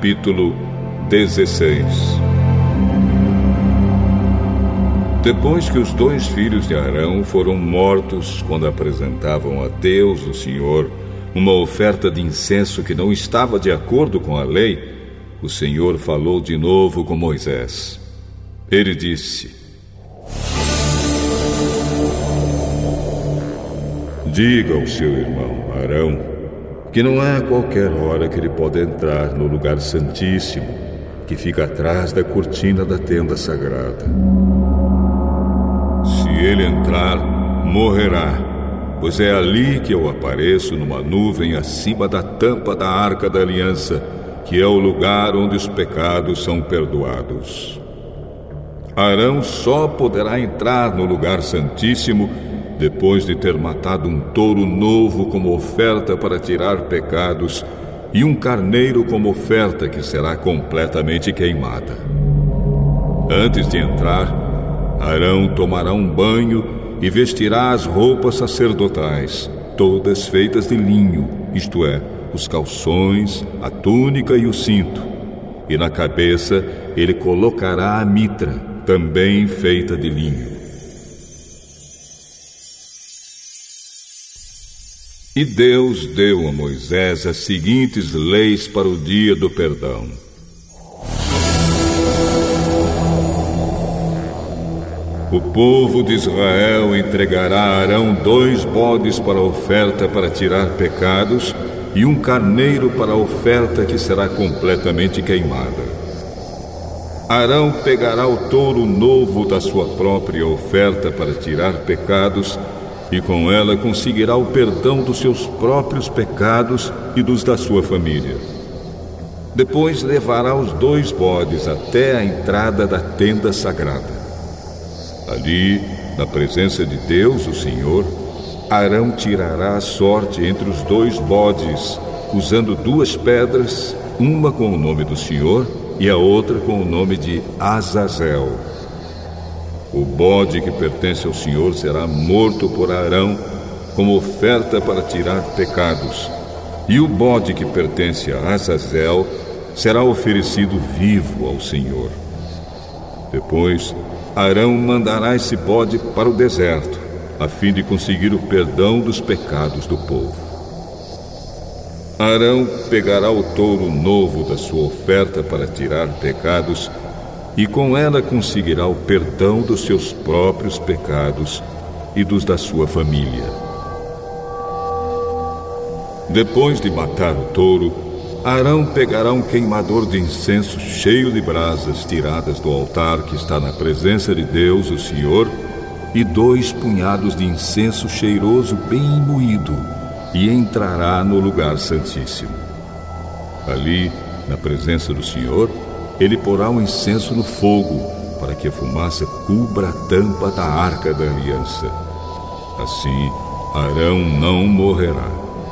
Capítulo 16. Depois que os 2 filhos de Arão foram mortos quando apresentavam a Deus, o Senhor, uma oferta de incenso que não estava de acordo com a lei, o Senhor falou de novo com Moisés. Ele disse: diga ao seu irmão Arão que não é a qualquer hora que ele pode entrar no lugar santíssimo, que fica atrás da cortina da tenda sagrada. Se ele entrar, morrerá, pois é ali que eu apareço numa nuvem acima da tampa da Arca da Aliança, que é o lugar onde os pecados são perdoados. Arão só poderá entrar no lugar santíssimo depois de ter matado um touro novo como oferta para tirar pecados e um carneiro como oferta que será completamente queimada. Antes de entrar, Arão tomará um banho e vestirá as roupas sacerdotais, todas feitas de linho, isto é, os calções, a túnica e o cinto. E na cabeça ele colocará a mitra, também feita de linho. E Deus deu a Moisés as seguintes leis para o dia do perdão. O povo de Israel entregará a Arão 2 bodes para a oferta para tirar pecados e um carneiro para a oferta que será completamente queimada. Arão pegará o touro novo da sua própria oferta para tirar pecados e com ela conseguirá o perdão dos seus próprios pecados e dos da sua família. Depois levará os 2 bodes até a entrada da tenda sagrada. Ali, na presença de Deus, o Senhor, Arão tirará a sorte entre os 2 bodes, usando 2 pedras, uma com o nome do Senhor e a outra com o nome de Azazel. O bode que pertence ao Senhor será morto por Arão como oferta para tirar pecados, e o bode que pertence a Azazel será oferecido vivo ao Senhor. Depois, Arão mandará esse bode para o deserto, a fim de conseguir o perdão dos pecados do povo. Arão pegará o touro novo da sua oferta para tirar pecados e com ela conseguirá o perdão dos seus próprios pecados e dos da sua família. Depois de matar o touro, Arão pegará um queimador de incenso cheio de brasas tiradas do altar que está na presença de Deus, o Senhor, e 2 punhados de incenso cheiroso bem moído, e entrará no lugar santíssimo. Ali, na presença do Senhor, ele porá o incenso no fogo, para que a fumaça cubra a tampa da Arca da Aliança. Assim, Arão não morrerá.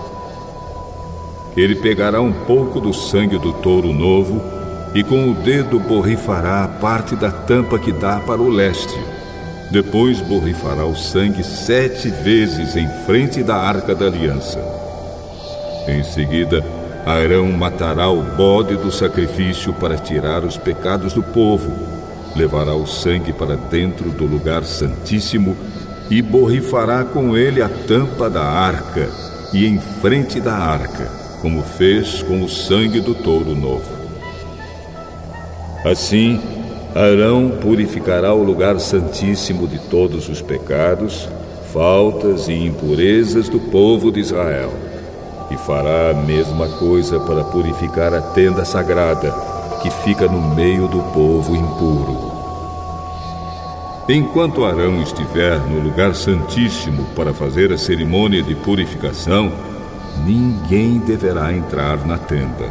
Ele pegará um pouco do sangue do touro novo e com o dedo borrifará a parte da tampa que dá para o leste. Depois borrifará o sangue 7 vezes em frente da Arca da Aliança. Em seguida, Arão matará o bode do sacrifício para tirar os pecados do povo, levará o sangue para dentro do lugar santíssimo e borrifará com ele a tampa da arca e em frente da arca, como fez com o sangue do touro novo. Assim, Arão purificará o lugar santíssimo de todos os pecados, faltas e impurezas do povo de Israel, e fará a mesma coisa para purificar a tenda sagrada, que fica no meio do povo impuro. Enquanto Arão estiver no lugar santíssimo para fazer a cerimônia de purificação, ninguém deverá entrar na tenda.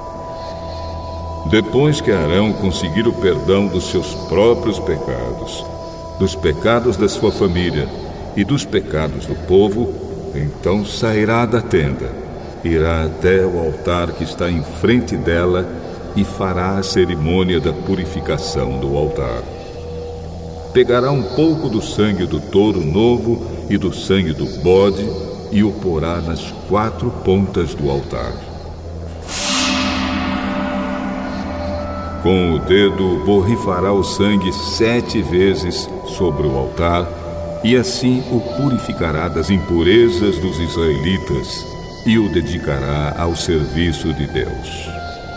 Depois que Arão conseguir o perdão dos seus próprios pecados, dos pecados da sua família e dos pecados do povo, então sairá da tenda, irá até o altar que está em frente dela e fará a cerimônia da purificação do altar. Pegará um pouco do sangue do touro novo e do sangue do bode e o porá nas 4 pontas do altar. Com o dedo borrifará o sangue 7 vezes sobre o altar, e assim o purificará das impurezas dos israelitas e o dedicará ao serviço de Deus.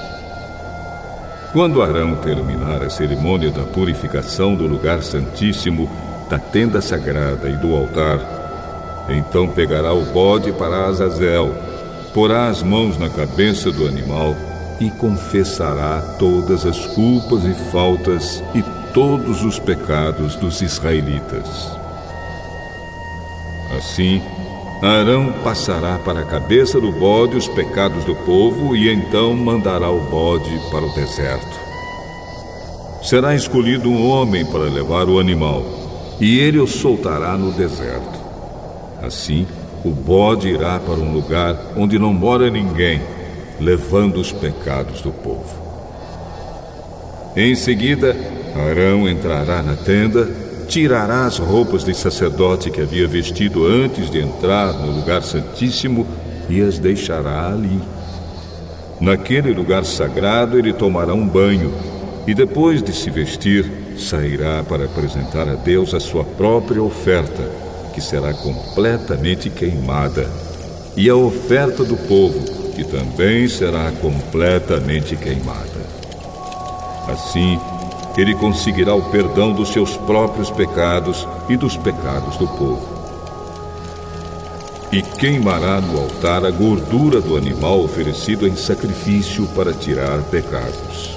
Quando Arão terminar a cerimônia da purificação do lugar santíssimo, da tenda sagrada e do altar, então pegará o bode para Azazel, porá as mãos na cabeça do animal e confessará todas as culpas e faltas e todos os pecados dos israelitas. Assim, Arão passará para a cabeça do bode os pecados do povo e então mandará o bode para o deserto. Será escolhido um homem para levar o animal, e ele o soltará no deserto. Assim, o bode irá para um lugar onde não mora ninguém, levando os pecados do povo. Em seguida, Arão entrará na tenda, tirará as roupas de sacerdote que havia vestido antes de entrar no lugar santíssimo e as deixará ali. Naquele lugar sagrado ele tomará um banho e depois de se vestir, sairá para apresentar a Deus a sua própria oferta, que será completamente queimada, e a oferta do povo, que também será completamente queimada. Assim, ele conseguirá o perdão dos seus próprios pecados e dos pecados do povo. E queimará no altar a gordura do animal oferecido em sacrifício para tirar pecados.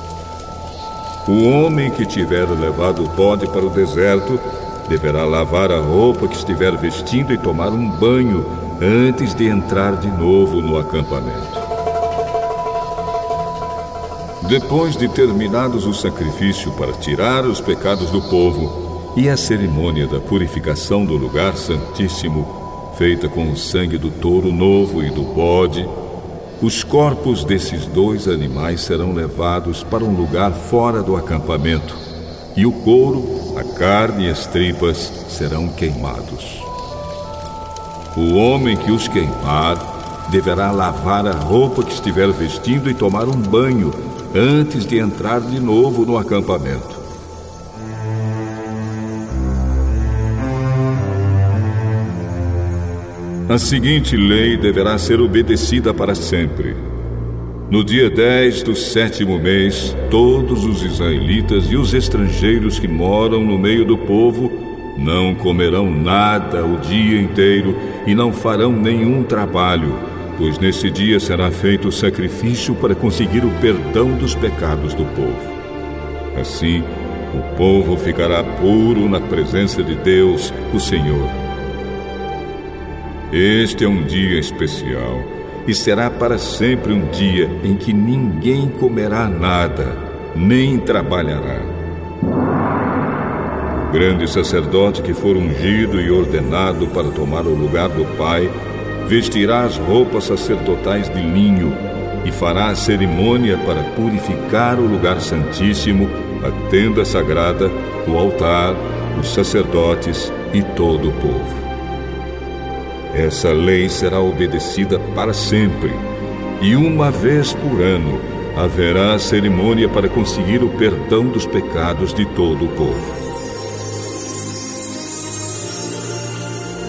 O homem que tiver levado o bode para o deserto deverá lavar a roupa que estiver vestindo e tomar um banho antes de entrar de novo no acampamento. Depois de terminados o sacrifício para tirar os pecados do povo e a cerimônia da purificação do lugar santíssimo, feita com o sangue do touro novo e do bode, os corpos desses 2 animais serão levados para um lugar fora do acampamento, e o couro, a carne e as tripas serão queimados. O homem que os queimar deverá lavar a roupa que estiver vestindo e tomar um banho antes de entrar de novo no acampamento. A seguinte lei deverá ser obedecida para sempre. No dia 10 do 7º mês, todos os israelitas e os estrangeiros que moram no meio do povo não comerão nada o dia inteiro e não farão nenhum trabalho, pois nesse dia será feito o sacrifício para conseguir o perdão dos pecados do povo. Assim, o povo ficará puro na presença de Deus, o Senhor. Este é um dia especial e será para sempre um dia em que ninguém comerá nada, nem trabalhará. O grande sacerdote que for ungido e ordenado para tomar o lugar do Pai vestirá as roupas sacerdotais de linho e fará a cerimônia para purificar o lugar santíssimo, a tenda sagrada, o altar, os sacerdotes e todo o povo. Essa lei será obedecida para sempre, e uma vez por ano haverá a cerimônia para conseguir o perdão dos pecados de todo o povo.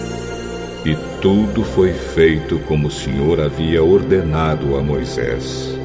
E tudo foi feito como o Senhor havia ordenado a Moisés.